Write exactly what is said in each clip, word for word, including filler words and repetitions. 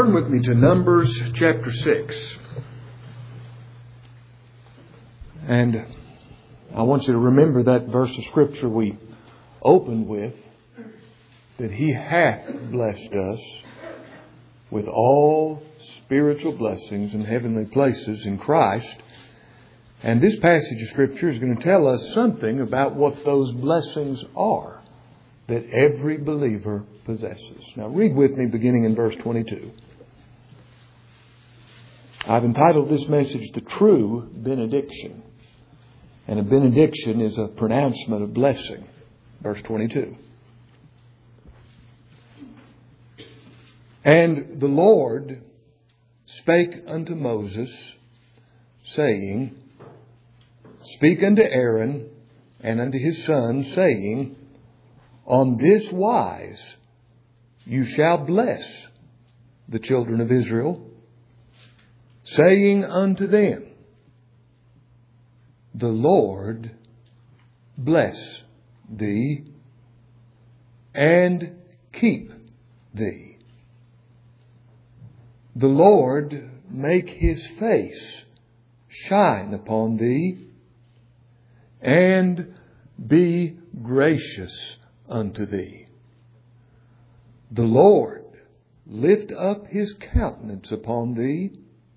Turn with me to Numbers chapter six. And I want you to remember that verse of Scripture we opened with, that He hath blessed us with all spiritual blessings in heavenly places in Christ. And this passage of Scripture is going to tell us something about what those blessings are that every believer possesses. Now read with me beginning in verse twenty-two. I've entitled this message, The True Benediction. And a benediction is a pronouncement of blessing. Verse twenty-two. And the Lord spake unto Moses, saying, Speak unto Aaron and unto his sons, saying, On this wise you shall bless the children of Israel, saying unto them, The Lord bless thee and keep thee. The Lord make His face shine upon thee and be gracious unto thee. The Lord lift up His countenance upon thee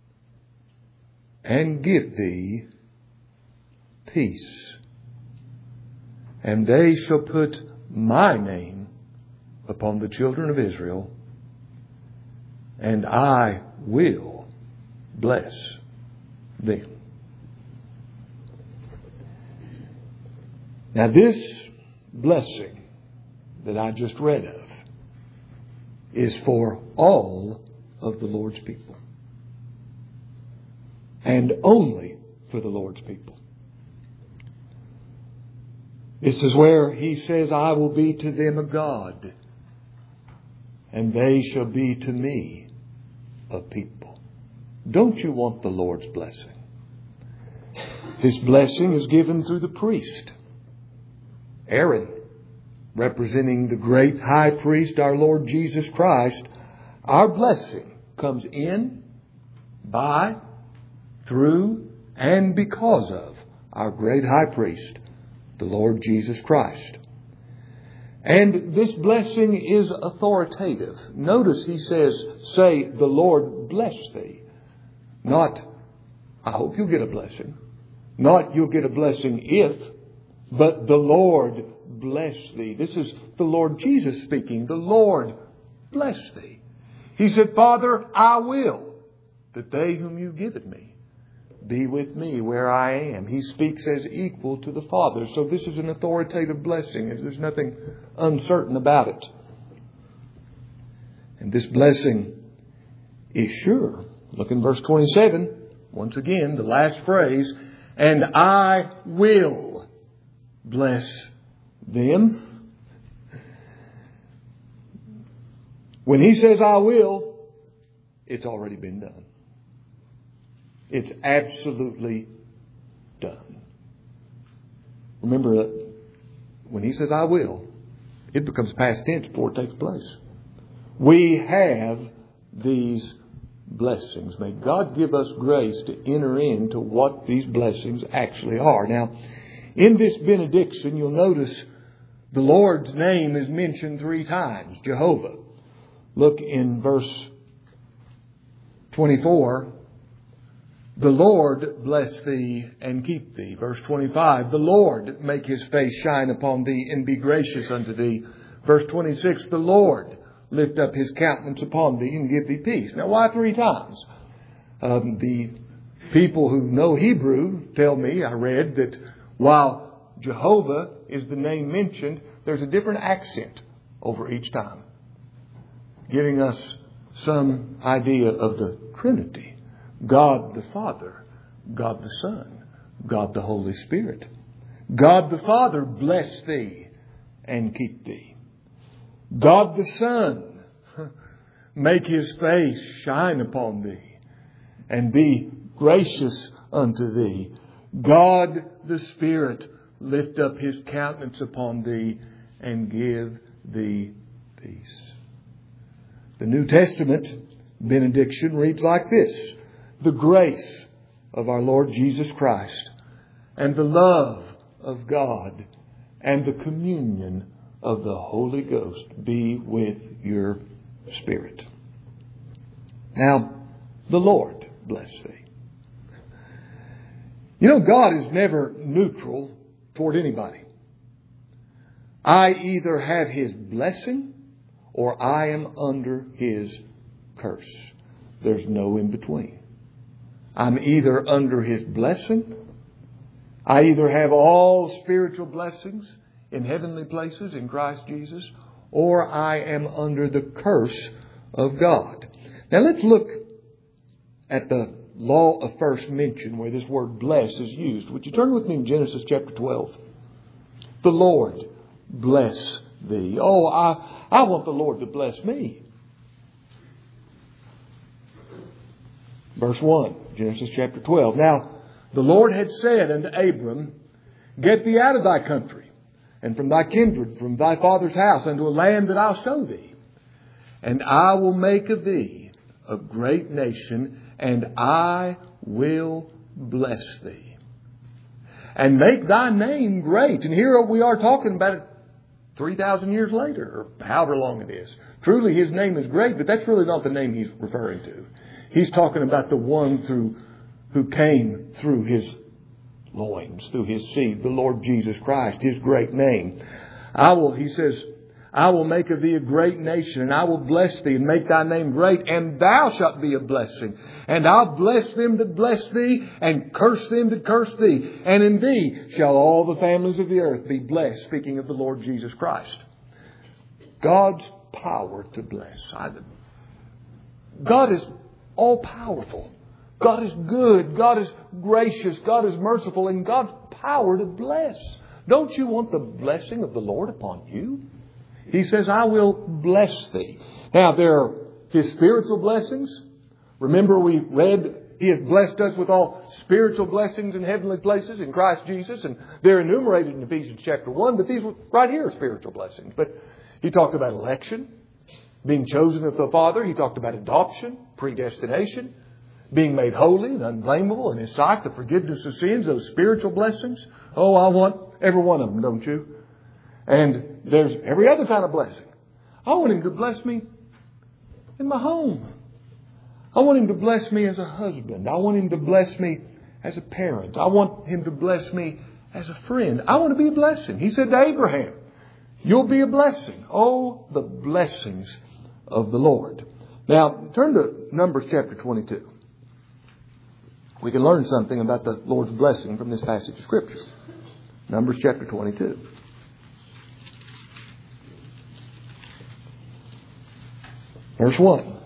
and give thee peace. And they shall put my name upon the children of Israel, and I will bless them. Now this blessing that I just read of is for all of the Lord's people. And only for the Lord's people. This is where He says, I will be to them a God, and they shall be to me a people. Don't you want the Lord's blessing? This blessing is given through the priest, Aaron, representing the great high priest, our Lord Jesus Christ. Our blessing comes in, by, through, and because of our great high priest, the Lord Jesus Christ. And this blessing is authoritative. Notice He says, say, the Lord bless thee. Not, I hope you'll get a blessing. Not, you'll get a blessing if, but the Lord bless thee. This is the Lord Jesus speaking. The Lord bless thee. He said, Father, I will that they whom you given me be with me where I am. He speaks as equal to the Father. So this is an authoritative blessing. There's nothing uncertain about it. And this blessing is sure. Look in verse twenty-seven. Once again, the last phrase. And I will bless them. When He says I will, it's already been done. It's absolutely done. Remember that when He says I will, it becomes past tense before it takes place. We have these blessings. May God give us grace to enter into what these blessings actually are. Now, in this benediction, you'll notice the Lord's name is mentioned three times. Jehovah. Look in verse twenty-four. The Lord bless thee and keep thee. Verse twenty-five. The Lord make His face shine upon thee and be gracious unto thee. Verse twenty-six. The Lord lift up His countenance upon thee and give thee peace. Now why three times? Um, the people who know Hebrew tell me, I read, that while Jehovah is the name mentioned, there's a different accent over each time, giving us some idea of the Trinity. God the Father, God the Son, God the Holy Spirit. God the Father bless thee and keep thee. God the Son make His face shine upon thee and be gracious unto thee. God the Spirit lift up His countenance upon thee and give thee peace. The New Testament benediction reads like this: the grace of our Lord Jesus Christ and the love of God and the communion of the Holy Ghost be with your spirit. Now, the Lord bless thee. You know, God is never neutral toward anybody. I either have His blessing or I am under His curse. There's no in between. I'm either under His blessing. I either have all spiritual blessings in heavenly places in Christ Jesus, or I am under the curse of God. Now let's look at the law of first mention where this word bless is used. Would you turn with me in Genesis chapter twelve? The Lord bless thee. Oh, I, I want the Lord to bless me. Verse one, Genesis chapter twelve. Now, the Lord had said unto Abram, get thee out of thy country, and from thy kindred, from thy father's house, unto a land that I'll show thee. And I will make of thee a great nation, and I will bless thee. And make thy name great. And here we are talking about it three thousand years later, or however long it is. Truly His name is great, but that's really not the name He's referring to. He's talking about the one through who came through His loins, through His seed, the Lord Jesus Christ, His great name. I will, He says, I will make of thee a great nation, and I will bless thee, and make thy name great, and thou shalt be a blessing. And I'll bless them that bless thee, and curse them that curse thee. And in thee shall all the families of the earth be blessed. Speaking of the Lord Jesus Christ. God's power to bless. God is all powerful. God is good. God is gracious. God is merciful. And God's power to bless. Don't you want the blessing of the Lord upon you? He says, I will bless thee. Now, there are His spiritual blessings. Remember, we read He has blessed us with all spiritual blessings in heavenly places in Christ Jesus. And they're enumerated in Ephesians chapter one. But these right here are spiritual blessings. But He talked about election, being chosen of the Father. He talked about adoption, predestination, being made holy and unblameable in His sight, the forgiveness of sins, those spiritual blessings. Oh, I want every one of them, don't you? And there's every other kind of blessing. I want Him to bless me in my home. I want Him to bless me as a husband. I want Him to bless me as a parent. I want Him to bless me as a friend. I want to be a blessing. He said to Abraham, you'll be a blessing. Oh, the blessings of the Lord. Now, turn to Numbers chapter twenty-two. We can learn something about the Lord's blessing from this passage of Scripture. Numbers chapter twenty-two. Verse one.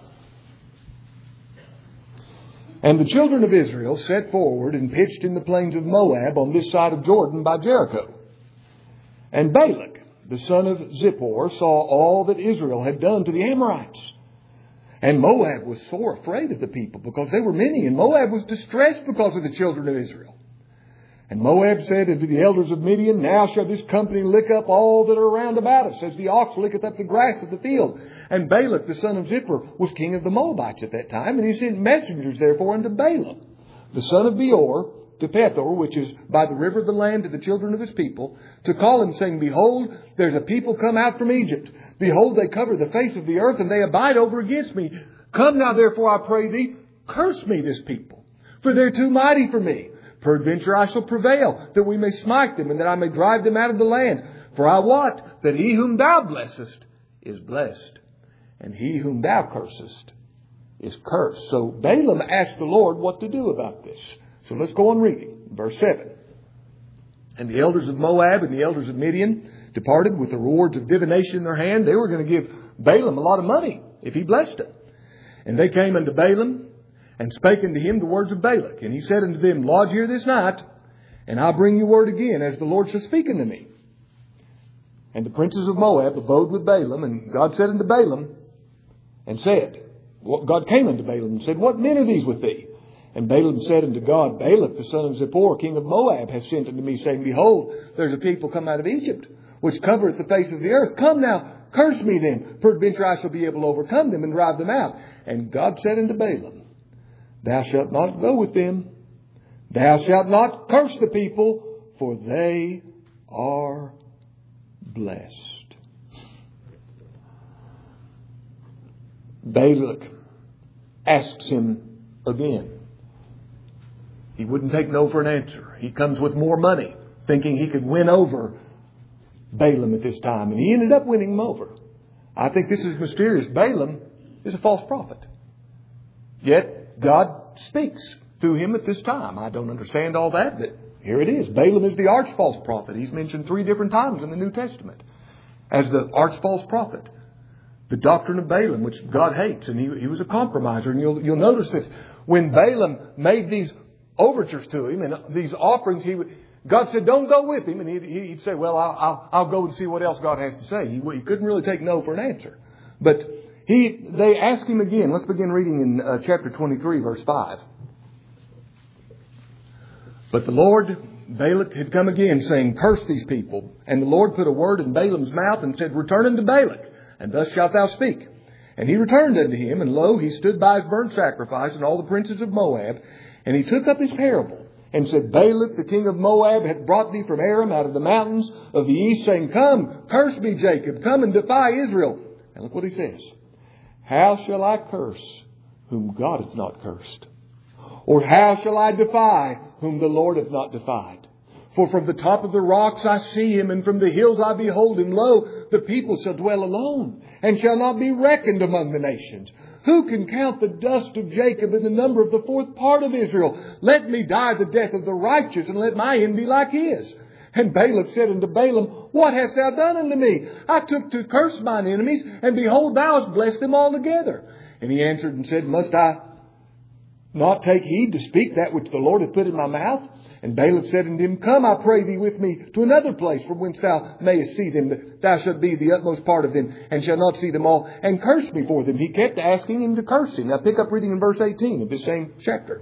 And the children of Israel set forward and pitched in the plains of Moab on this side of Jordan by Jericho. And Balak, the son of Zippor, saw all that Israel had done to the Amorites. And Moab was sore afraid of the people because they were many, and Moab was distressed because of the children of Israel. And Moab said unto the elders of Midian, now shall this company lick up all that are around about us, as the ox licketh up the grass of the field. And Balak, the son of Zippor, was king of the Moabites at that time, and he sent messengers therefore unto Balaam, the son of Beor, to Pethor, which is by the river of the land, to the children of his people, to call him, saying, behold, there's a people come out from Egypt. Behold, they cover the face of the earth, and they abide over against me. Come now, therefore, I pray thee, curse me this people, for they're too mighty for me. Peradventure I shall prevail, that we may smite them, and that I may drive them out of the land. For I wot that he whom thou blessest is blessed, and he whom thou cursest is cursed. So Balaam asked the Lord what to do about this. So let's go on reading. Verse seven. And the elders of Moab and the elders of Midian departed with the rewards of divination in their hand. They were going to give Balaam a lot of money if he blessed them. And they came unto Balaam and spake unto him the words of Balak. And he said unto them, lodge here this night, and I'll bring you word again, as the Lord shall speak unto me. And the princes of Moab abode with Balaam, and God said unto Balaam, and said, God came unto Balaam and said, what men are these with thee? And Balaam said unto God, Balak, the son of Zippor, king of Moab, hath sent unto me, saying, behold, there's a people come out of Egypt, which covereth the face of the earth. Come now, Curse me then, peradventure I shall be able to overcome them and drive them out. And God said unto Balaam, Thou shalt not go with them. Thou shalt not curse the people, for they are blessed. Balak asks him again. He wouldn't take no for an answer. He comes with more money, thinking he could win over Balaam at this time. And he ended up winning him over. I think this is mysterious. Balaam is a false prophet. Yet God speaks through him at this time. I don't understand all that, but here it is. Balaam is the arch false prophet. He's mentioned three different times in the New Testament as the arch false prophet. The doctrine of Balaam, which God hates, and he, he was a compromiser. And you'll, you'll notice that when Balaam made these overtures to him and these offerings, he would, God said, don't go with him. And he'd, he'd say, well, I'll, I'll, I'll go and see what else God has to say. He, he couldn't really take no for an answer. But he, they asked him again. Let's begin reading in uh, chapter twenty-three, verse five. But the Lord, Balak had come again, saying, Curse these people. And the Lord put a word in Balaam's mouth and said, Return unto Balak, and thus shalt thou speak. And he returned unto him, and lo, he stood by his burnt sacrifice, and all the princes of Moab. And he took up his parable, and said, Balak, the king of Moab, hath brought thee from Aram out of the mountains of the east, saying, Come, curse me, Jacob, come and defy Israel. And look what he says. How shall I curse whom God hath not cursed? Or how shall I defy whom the Lord hath not defied? For from the top of the rocks I see him, and from the hills I behold him. Lo, the people shall dwell alone, and shall not be reckoned among the nations. Who can count the dust of Jacob and the number of the fourth part of Israel? Let me die the death of the righteous, and let my end be like his. And Balak said unto Balaam, What hast thou done unto me? I took to curse mine enemies, and behold, thou hast blessed them altogether. And he answered and said, Must I not take heed to speak that which the Lord hath put in my mouth? And Balak said unto him, Come, I pray thee, with me to another place from whence thou mayest see them, that thou shalt be the utmost part of them, and shalt not see them all, and curse me for them. He kept asking him to curse him. Now pick up reading in verse eighteen of this same chapter.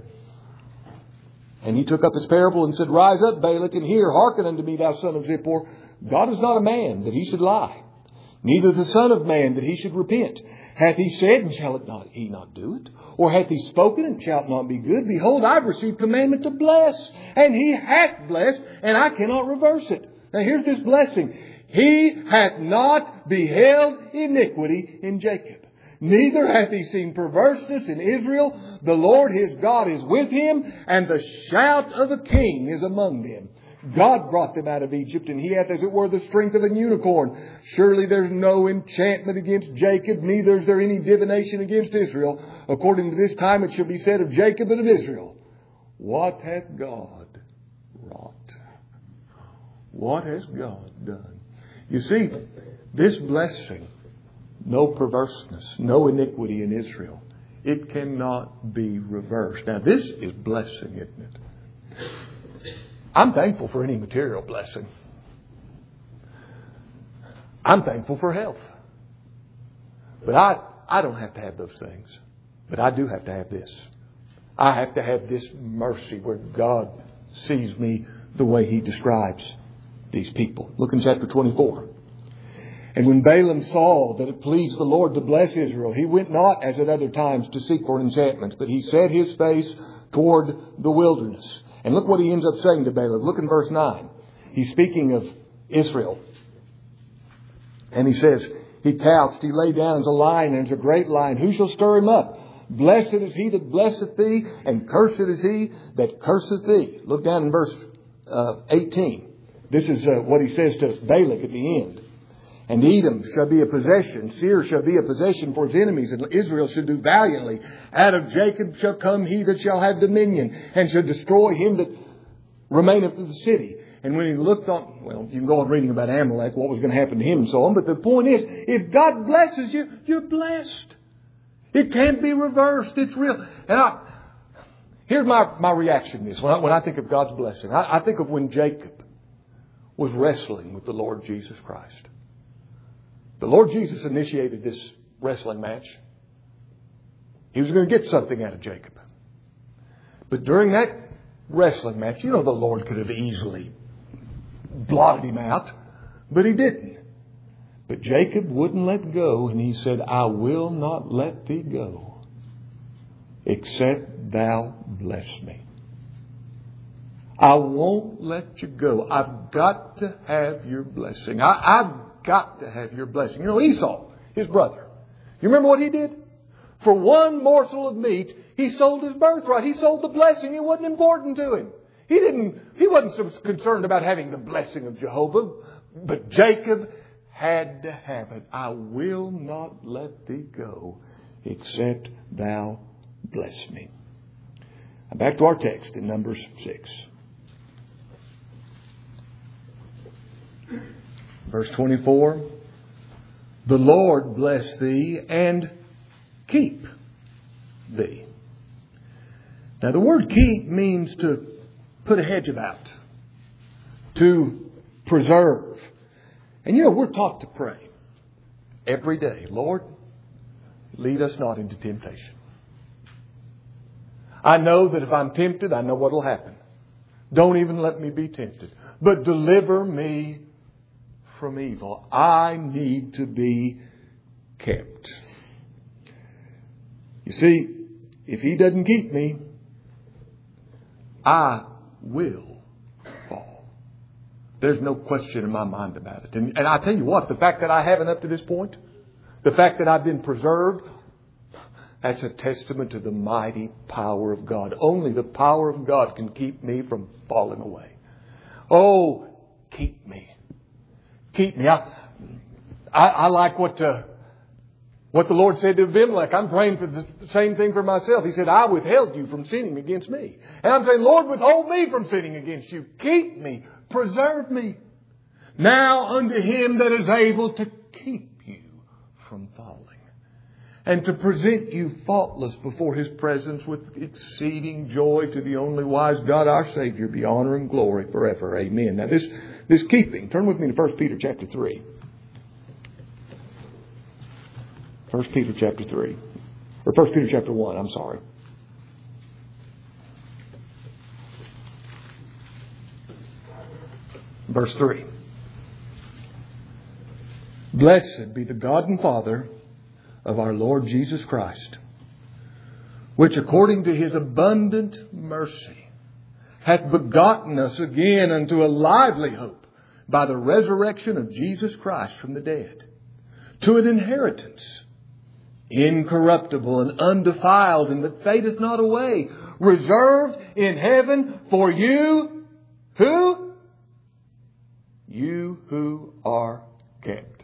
And he took up his parable and said, Rise up, Balak, and hear, hearken unto me, thou son of Zippor. God is not a man that he should lie, neither the son of man that he should repent. Hath he said, and shall it not, he not do it? Or hath he spoken, and shall it not be good? Behold, I've received commandment to bless, and he hath blessed, and I cannot reverse it. Now here's this blessing. He hath not beheld iniquity in Jacob, neither hath he seen perverseness in Israel. The Lord his God is with him, and the shout of a king is among them. God brought them out of Egypt, and he hath as it were the strength of an unicorn. Surely there's no enchantment against Jacob, neither is there any divination against Israel. According to this time it shall be said of Jacob and of Israel, What hath God wrought? What has God done? You see, this blessing, no perverseness, no iniquity in Israel, it cannot be reversed. Now this is blessing, isn't it? I'm thankful for any material blessing. I'm thankful for health. But I, I don't have to have those things. But I do have to have this. I have to have this mercy where God sees me the way he describes these people. Look in chapter twenty-four. And when Balaam saw that it pleased the Lord to bless Israel, he went not as at other times to seek for enchantments, but he set his face toward the wilderness. And look what he ends up saying to Balaam. Look in verse nine. He's speaking of Israel. And he says, He couched, he lay down as a lion, and as a great lion. Who shall stir him up? Blessed is he that blesseth thee, and cursed is he that curseth thee. Look down in verse uh, eighteen. This is uh, what he says to Balak at the end. And Edom shall be a possession. Seir shall be a possession for his enemies. And Israel shall do valiantly. Out of Jacob shall come he that shall have dominion, and shall destroy him that remaineth in the city. And when he looked on, well, you can go on reading about Amalek, what was going to happen to him and so on. But the point is, if God blesses you, you're blessed. It can't be reversed. It's real. And I, here's my, my reaction to this. When I, when I think of God's blessing, I, I think of when Jacob was wrestling with the Lord Jesus Christ. The Lord Jesus initiated this wrestling match. He was going to get something out of Jacob. But during that wrestling match, you know, the Lord could have easily blotted him out, but he didn't. But Jacob wouldn't let go, and he said, I will not let thee go, except thou bless me. I won't let you go. I've got to have your blessing. I, I've got to have your blessing. You know, Esau, his brother, you remember what he did? For one morsel of meat, he sold his birthright. He sold the blessing. It wasn't important to him. He didn't, he wasn't so concerned about having the blessing of Jehovah. But Jacob had to have it. I will not let thee go, except thou bless me. Now back to our text in Numbers six. Verse twenty-four. The Lord bless thee and keep thee. Now the word keep means to put a hedge about, to preserve. And you know, we're taught to pray every day, Lord, lead us not into temptation. I know that if I'm tempted, I know what will happen. Don't even let me be tempted. But deliver me from evil. I need to be kept. You see, if He doesn't keep me, I will fall. There's no question in my mind about it. And, and I tell you what, the fact that I haven't up to this point, the fact that I've been preserved, that's a testament to the mighty power of God. Only the power of God can keep me from falling away. Oh, keep me. Keep me. I, I, I like what uh, what the Lord said to Abimelech. I'm praying for the same thing for myself. He said, I withheld you from sinning against me. And I'm saying, Lord, withhold me from sinning against you. Keep me. Preserve me. Now unto Him that is able to keep you from falling, and to present you faultless before His presence with exceeding joy, to the only wise God our Savior, be honor and glory forever. Amen. Now this, this keeping, turn with me to First Peter chapter three. First Peter chapter three. Or First Peter chapter one, I'm sorry. Verse three. Blessed be the God and Father of our Lord Jesus Christ, which according to His abundant mercy hath begotten us again unto a lively hope by the resurrection of Jesus Christ from the dead, to an inheritance incorruptible and undefiled, and that fadeth not away, reserved in heaven for you, who? You who are kept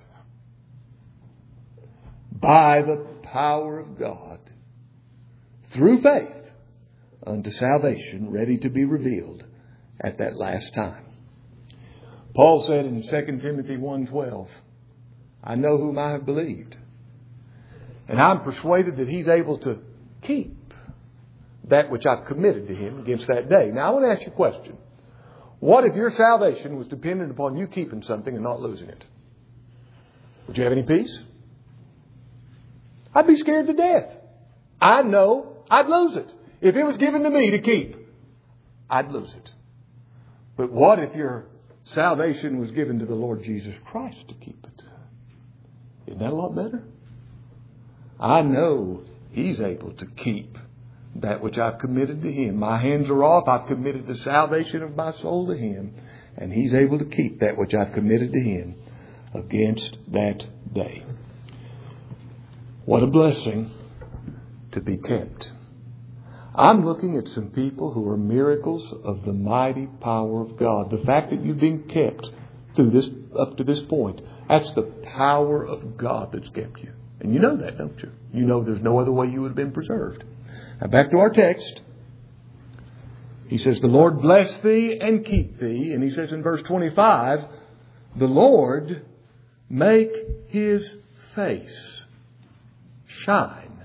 by the power of God through faith unto salvation, ready to be revealed at that last time. Paul said in Second Timothy one twelve, I know whom I have believed, and I'm persuaded that He's able to keep that which I've committed to Him against that day. Now I want to ask you a question. What if your salvation was dependent upon you keeping something and not losing it? Would you have any peace? I'd be scared to death. I know I'd lose it. If it was given to me to keep, I'd lose it. But what if your salvation was given to the Lord Jesus Christ to keep it? Isn't that a lot better? I know He's able to keep that which I've committed to Him. My hands are off. I've committed the salvation of my soul to Him. And He's able to keep that which I've committed to Him against that day. What a blessing to be kept. I'm looking at some people who are miracles of the mighty power of God. The fact that you've been kept through this, up to this point, that's the power of God that's kept you. And you know that, don't you? You know there's no other way you would have been preserved. Now back to our text. He says, the Lord bless thee and keep thee. And he says in verse twenty-five, the Lord make His face shine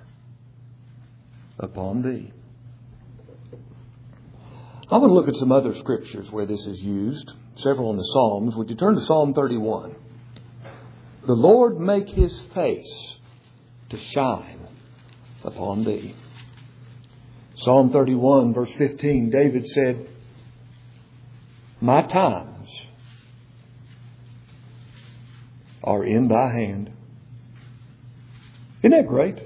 upon thee. I want to look at some other scriptures where this is used. Several in the Psalms. Would you turn to Psalm thirty-one? The Lord make His face to shine upon thee. Psalm thirty-one verse fifteen, David said, my times are in thy hand. Isn't that great?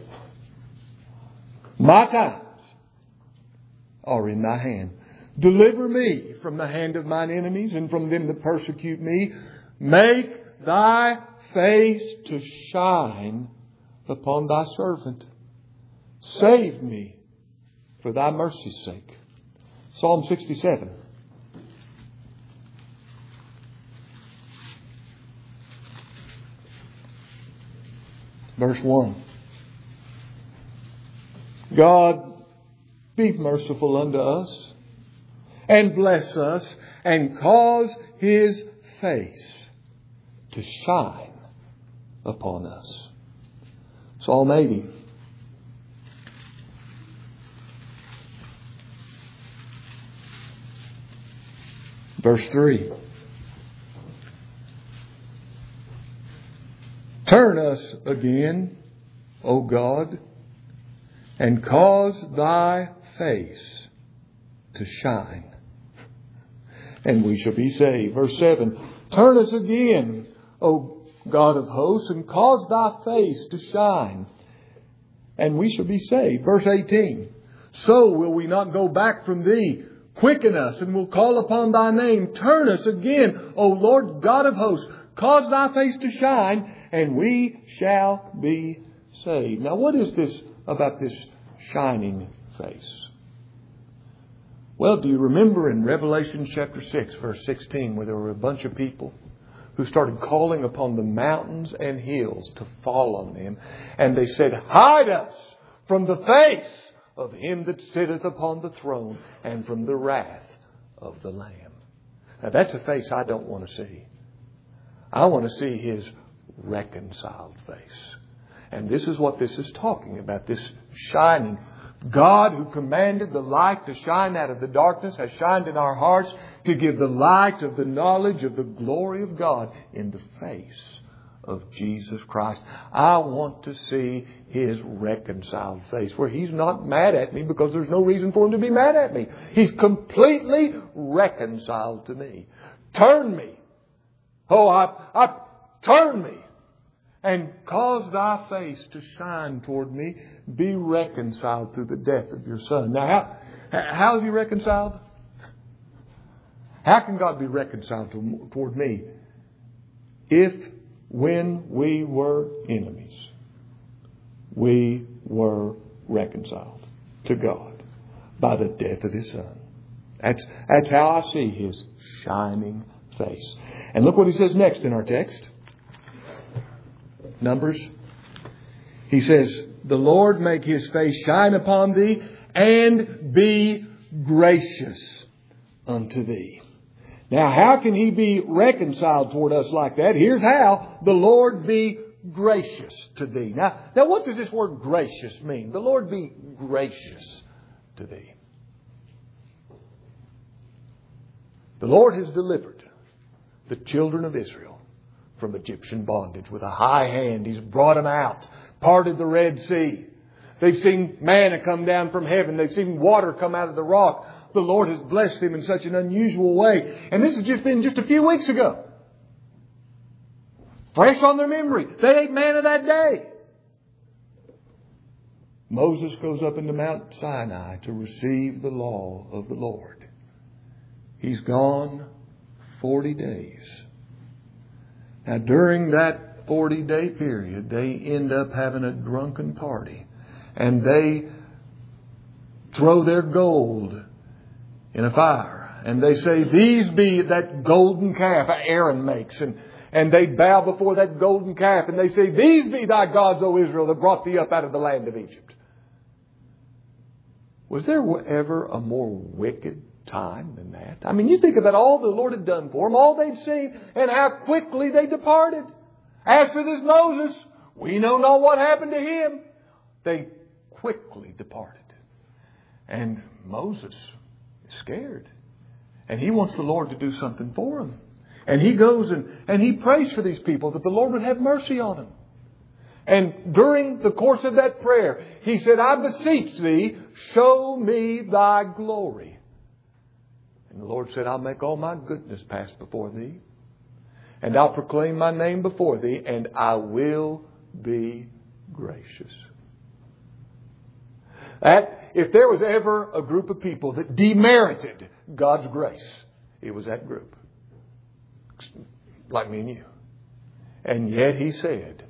My times are in thy hand. Deliver me from the hand of mine enemies and from them that persecute me. Make thy face to shine upon thy servant. Save me for thy mercy's sake. Psalm sixty-seven. Verse one. God, be merciful unto us, and bless us, and cause His face to shine upon us. Psalm eighty. Verse three. Turn us again, O God, and cause thy face to shine, and we shall be saved. Verse seven. Turn us again, O God of hosts, and cause thy face to shine, and we shall be saved. Verse eighteen. So will we not go back from thee. Quicken us, and we'll call upon thy name. Turn us again, O Lord God of hosts. Cause thy face to shine, and we shall be saved. Now, what is this about this shining face? Well, do you remember in Revelation chapter six, verse sixteen, where there were a bunch of people who started calling upon the mountains and hills to fall on them, and they said, hide us from the face of him that sitteth upon the throne and from the wrath of the Lamb. Now, that's a face I don't want to see. I want to see His reconciled face. And this is what this is talking about, this shining. God, who commanded the light to shine out of the darkness, has shined in our hearts to give the light of the knowledge of the glory of God in the face of Jesus Christ. I want to see His reconciled face, where He's not mad at me because there's no reason for Him to be mad at me. He's completely reconciled to me. Turn me. Oh, I, I turn me. And cause thy face to shine toward me. Be reconciled through the death of your Son. Now, how, how is He reconciled? How can God be reconciled to, toward me? If, when we were enemies, we were reconciled to God by the death of His Son. That's, that's how I see His shining face. And look what He says next in our text. Numbers. He says, the Lord make His face shine upon thee and be gracious unto thee. Now, how can He be reconciled toward us like that? Here's how. The Lord be gracious to thee. Now, now what does this word gracious mean? The Lord be gracious to thee. The Lord has delivered the children of Israel from Egyptian bondage with a high hand. He's brought them out, parted the Red Sea. They've seen manna come down from heaven. They've seen water come out of the rock. The Lord has blessed them in such an unusual way. And this has just been just a few weeks ago. Fresh on their memory. They ate manna that day. Moses goes up into Mount Sinai to receive the law of the Lord. He's gone forty days. Now, during that forty-day period, they end up having a drunken party. And they throw their gold in a fire. And they say, these be that golden calf Aaron makes. And, and they bow before that golden calf. And they say, these be thy gods, O Israel, that brought thee up out of the land of Egypt. Was there ever a more wicked time than that? I mean, you think about all the Lord had done for them, all they'd seen, and how quickly they departed. As for this Moses, we know not what happened to him. They quickly departed. And Moses is scared. And he wants the Lord to do something for him. And he goes and, and he prays for these people that the Lord would have mercy on them. And during the course of that prayer, he said, I beseech thee, show me thy glory. And the Lord said, I'll make all my goodness pass before thee. And I'll proclaim my name before thee, and I will be gracious. That, if there was ever a group of people that demerited God's grace, it was that group. Like me and you. And yet He said,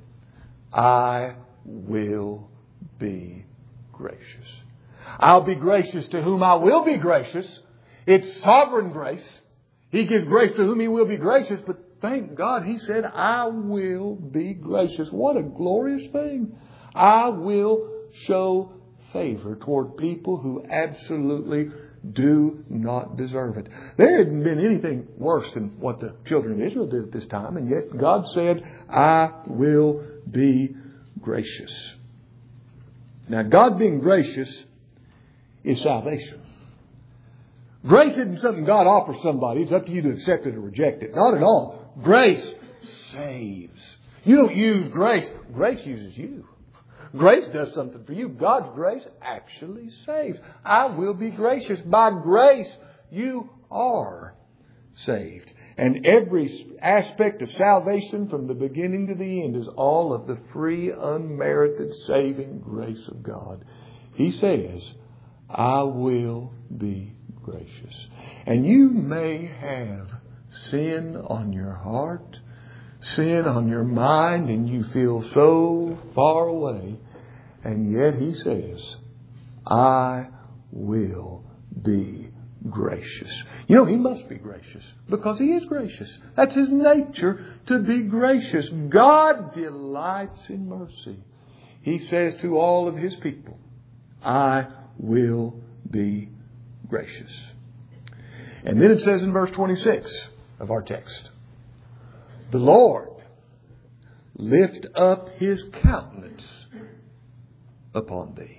I will be gracious. I'll be gracious to whom I will be gracious. It's sovereign grace. He gives grace to whom He will be gracious. But thank God He said, I will be gracious. What a glorious thing. I will show favor toward people who absolutely do not deserve it. There hadn't been anything worse than what the children of Israel did at this time. And yet God said, I will be gracious. Now, God being gracious is salvation. Grace isn't something God offers somebody. It's up to you to accept it or reject it. Not at all. Grace saves. You don't use grace. Grace uses you. Grace does something for you. God's grace actually saves. I will be gracious. By grace, you are saved. And every aspect of salvation from the beginning to the end is all of the free, unmerited, saving grace of God. He says, I will be gracious. And you may have sin on your heart, sin on your mind, and you feel so far away. And yet He says, I will be gracious. You know, He must be gracious because He is gracious. That's His nature, to be gracious. God delights in mercy. He says to all of His people, I will be gracious. And then it says in verse twenty-six of our text, the Lord lift up His countenance upon thee.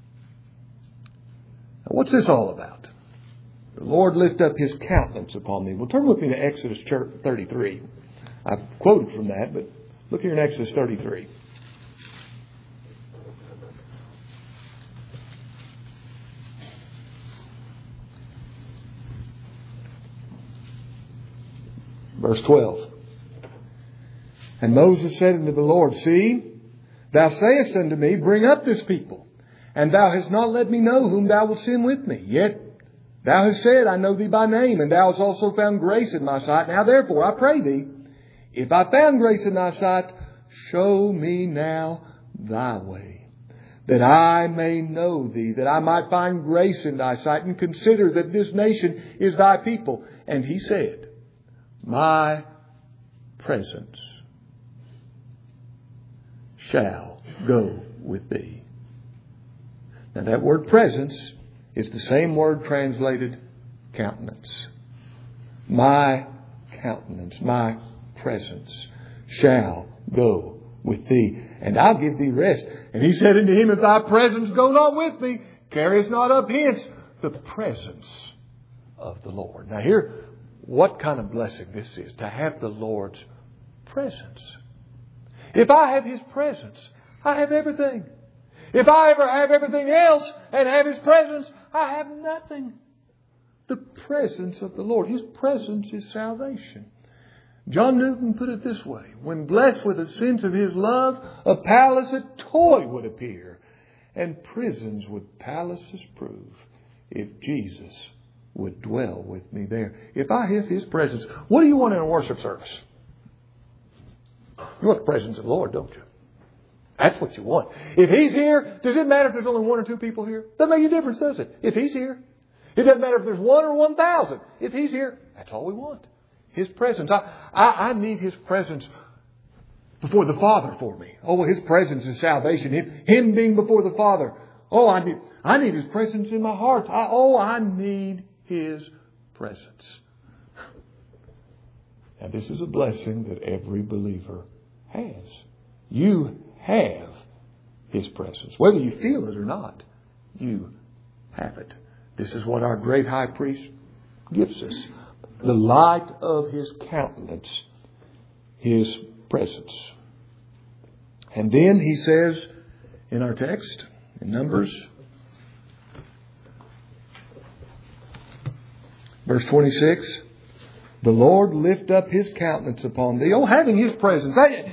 Now, what's this all about? The Lord lift up His countenance upon thee. Well, turn with me to Exodus thirty-three. I've quoted from that, but look here in Exodus thirty-three. Verse twelve. And Moses said unto the Lord, See, thou sayest unto me, Bring up this people. And thou hast not let me know whom thou wilt send with me. Yet thou hast said, I know thee by name, and thou hast also found grace in my sight. Now therefore, I pray thee, if I found grace in thy sight, show me now thy way, that I may know thee, that I might find grace in thy sight, and consider that this nation is thy people. And he said, My presence shall go with thee. Now that word presence is the same word translated countenance. My countenance, my presence shall go with thee, and I'll give thee rest. And he said unto him, If thy presence go not with me, carry us not up hence. The presence of the Lord. Now here, what kind of blessing this is, to have the Lord's presence. If I have His presence, I have everything. If I ever have everything else and have His presence, I have nothing. The presence of the Lord. His presence is salvation. John Newton put it this way. When blessed with a sense of His love, a palace a toy would appear, and prisons would palaces prove, if Jesus would dwell with me there. If I have His presence, what do you want in a worship service? You want the presence of the Lord, don't you? That's what you want. If He's here, does it matter if there's only one or two people here? Doesn't make a difference, does it? If He's here. It doesn't matter if there's one or one thousand. If He's here, that's all we want. His presence. I, I, I need His presence before the Father for me. Oh, His presence is salvation. Him, him being before the Father. Oh, I need, I need His presence in my heart. I, oh, I need His presence. And this is a blessing that every believer has. You have His presence. Whether you feel it or not, you have it. This is what our great high priest gives us. The light of His countenance, His presence. And then he says in our text, in Numbers, verse twenty-six, The Lord lift up His countenance upon thee. Oh, having His presence. I,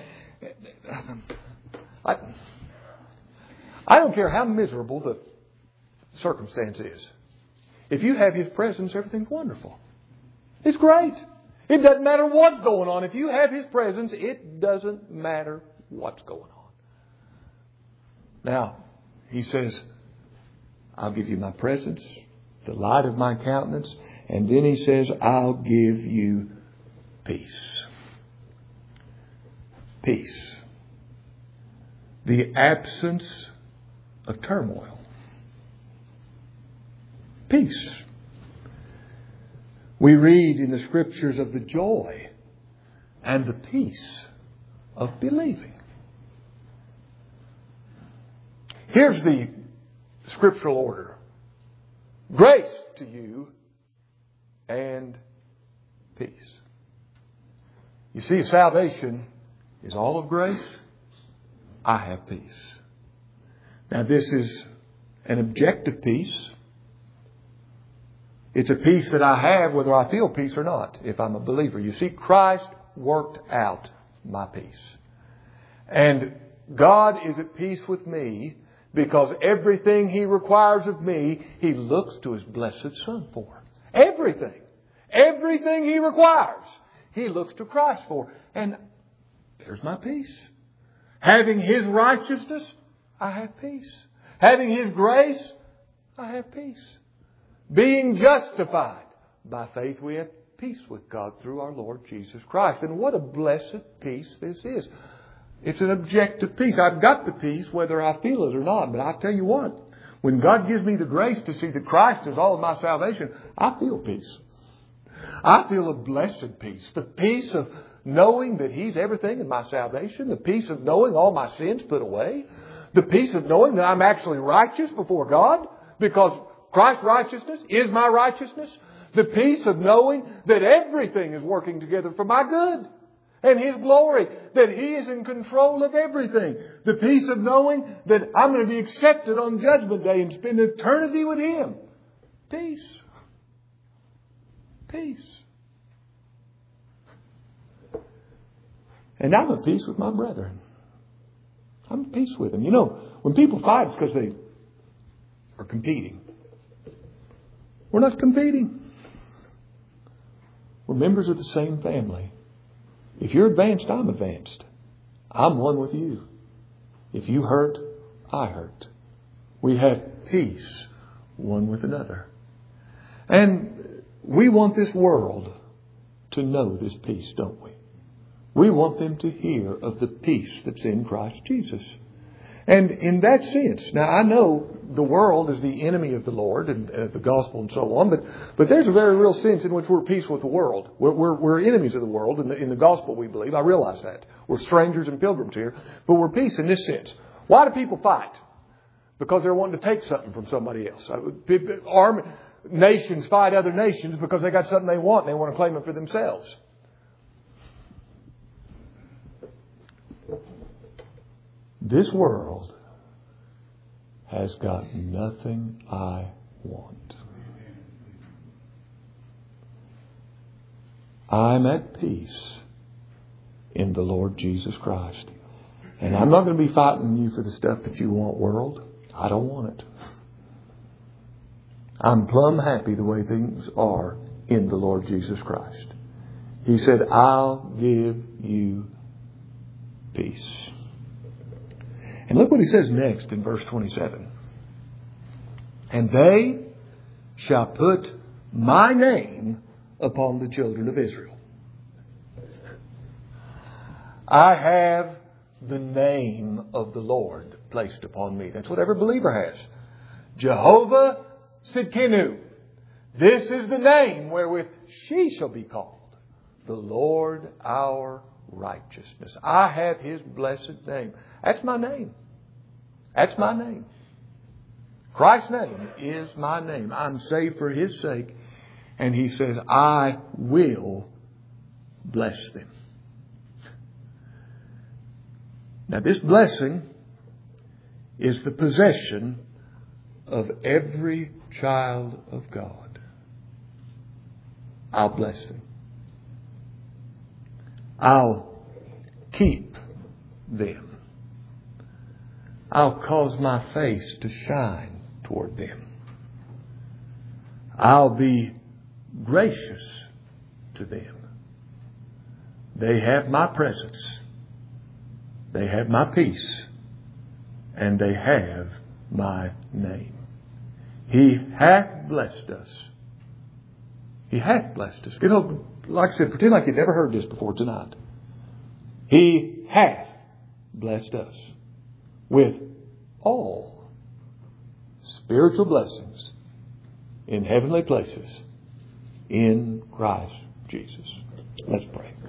I, I don't care how miserable the circumstance is. If you have His presence, everything's wonderful. It's great. It doesn't matter what's going on. If you have His presence, it doesn't matter what's going on. Now, He says, I'll give you my presence, the light of my countenance. And then He says, I'll give you peace. Peace. The absence of turmoil. Peace. We read in the Scriptures of the joy and the peace of believing. Here's the scriptural order. Grace to you and peace. You see, if salvation is all of grace, I have peace. Now, this is an objective peace. It's a peace that I have whether I feel peace or not, if I'm a believer. You see, Christ worked out my peace. And God is at peace with me because everything He requires of me, He looks to His blessed Son for. Everything. Everything He requires, He looks to Christ for. And there's my peace. Having His righteousness, I have peace. Having His grace, I have peace. Being justified by faith, we have peace with God through our Lord Jesus Christ. And what a blessed peace this is. It's an objective peace. I've got the peace whether I feel it or not. But I'll tell you what, when God gives me the grace to see that Christ is all of my salvation, I feel peace. I feel a blessed peace. The peace of knowing that He's everything in my salvation. The peace of knowing all my sins put away. The peace of knowing that I'm actually righteous before God because Christ's righteousness is my righteousness. The peace of knowing that everything is working together for my good and His glory. That He is in control of everything. The peace of knowing that I'm going to be accepted on Judgment Day and spend eternity with Him. Peace. Peace. And I'm at peace with my brethren. I'm at peace with them. You know, when people fight, it's because they are competing. We're not competing. We're members of the same family. If you're advanced, I'm advanced. I'm one with you. If you hurt, I hurt. We have peace one with another. And we want this world to know this peace, don't we? We want them to hear of the peace that's in Christ Jesus. And in that sense, now I know the world is the enemy of the Lord and uh, the gospel and so on, but but there's a very real sense in which we're at peace with the world. We're, we're, we're enemies of the world in the, in the gospel, we believe. I realize that. We're strangers and pilgrims here, but we're peace in this sense. Why do people fight? Because they're wanting to take something from somebody else. Army, nations fight other nations because they got something they want and they want to claim it for themselves. This world has got nothing I want. I'm at peace in the Lord Jesus Christ. And I'm not going to be fighting you for the stuff that you want, world. I don't want it. I'm plumb happy the way things are in the Lord Jesus Christ. He said, I'll give you peace. And look what He says next in verse twenty-seven. And they shall put my name upon the children of Israel. I have the name of the Lord placed upon me. That's what every believer has. Jehovah Sidkenu. This is the name wherewith she shall be called. The Lord our righteousness. I have His blessed name. That's my name. That's my name. Christ's name is my name. I'm saved for His sake. And He says, I will bless them. Now this blessing is the possession of every child of God. I'll bless them. I'll keep them. I'll cause my face to shine toward them. I'll be gracious to them. They have my presence. They have my peace. And they have my name. He hath blessed us. He hath blessed us. You know, like I said, pretend like you've never heard this before tonight. He hath blessed us with all spiritual blessings in heavenly places in Christ Jesus. Let's pray.